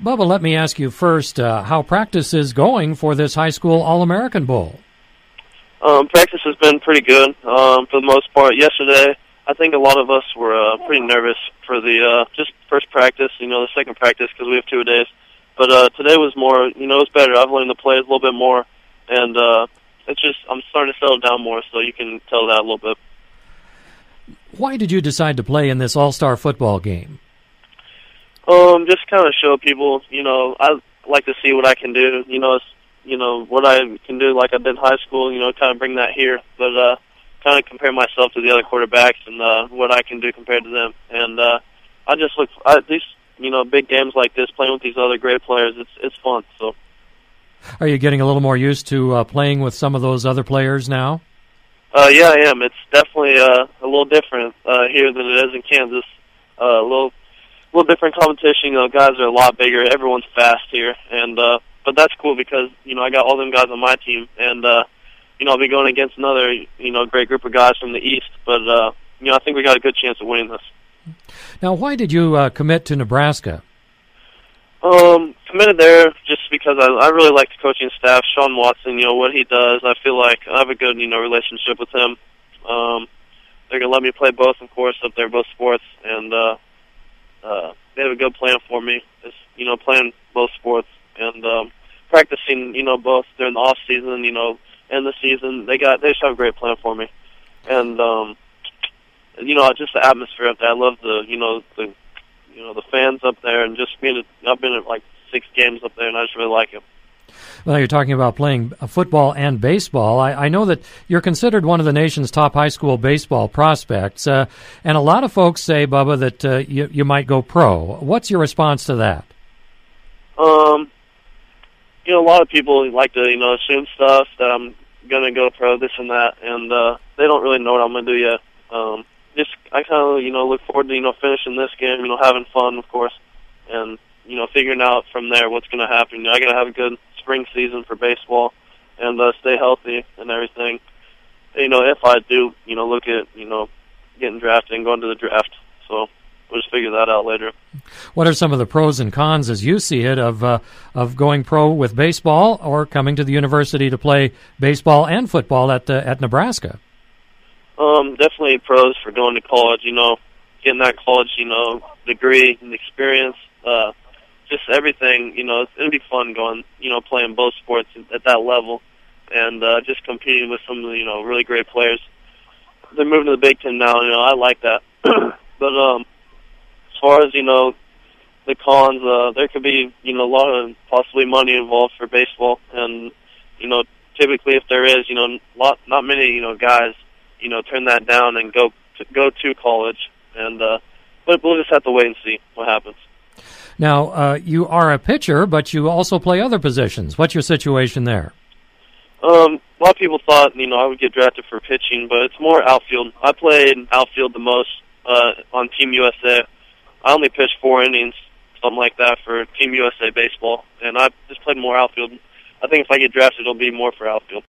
Bubba, let me ask you first how practice is going for this high school All-American Bowl. Practice has been pretty good for the most part. Yesterday, I think a lot of us were pretty nervous for the just first practice, the second practice, because we have 2 days. But today was more, it was better. I've learned to play a little bit more, and it's just I'm starting to settle down more, so you can tell that a little bit. Why did you decide to play in this all-star football game? Just kind of show people, I like to see what I can do, what I can do like I did in high school, kind of bring that here, but kind of compare myself to the other quarterbacks and what I can do compared to them. And I just look at these, big games like this, playing with these other great players, it's fun. So, are you getting a little more used to playing with some of those other players now? Yeah, I am. It's definitely a little different here than it is in Kansas. A little different competition. Guys are a lot bigger. Everyone's fast here, and but that's cool because I got all them guys on my team, and I'll be going against another great group of guys from the East. But I think we got a good chance of winning this. Now, why did you commit to Nebraska? Committed there just because I really like the coaching staff. Sean Watson, what he does, I feel like I have a good relationship with him. They're gonna let me play both, of course, up there, both sports, and they have a good plan for me. It's playing both sports and practicing both during the off season, and the season. They just have a great plan for me, and just the atmosphere up there. I love the fans up there, and just I've been at like 6 games up there, and I just really like it. Well, you're talking about playing football and baseball. I know that you're considered one of the nation's top high school baseball prospects, and a lot of folks say, Bubba, that you might go pro. What's your response to that? A lot of people like to, assume stuff that I'm going to go pro, this and that, and they don't really know what I'm going to do yet. I kind of, look forward to, finishing this game, having fun, of course, and, figuring out from there what's going to happen. I got to have a good spring season for baseball and stay healthy and everything. If I do, look at, getting drafted and going to the draft. So we'll just figure that out later. What are some of the pros and cons, as you see it, of going pro with baseball or coming to the university to play baseball and football at Nebraska? Definitely pros for going to college, getting that college, degree and experience, just everything, it's going to be fun going, playing both sports at that level and just competing with some of the, really great players. They're moving to the Big Ten now, I like that. But as far as, the cons, there could be, a lot of possibly money involved for baseball. And, typically if there is, not many, guys, turn that down and go to college. And but we'll just have to wait and see what happens. Now, you are a pitcher, but you also play other positions. What's your situation there? A lot of people thought, I would get drafted for pitching, but it's more outfield. I played outfield the most on Team USA. I only pitched 4 innings, something like that, for Team USA baseball, and I just played more outfield. I think if I get drafted, it'll be more for outfield.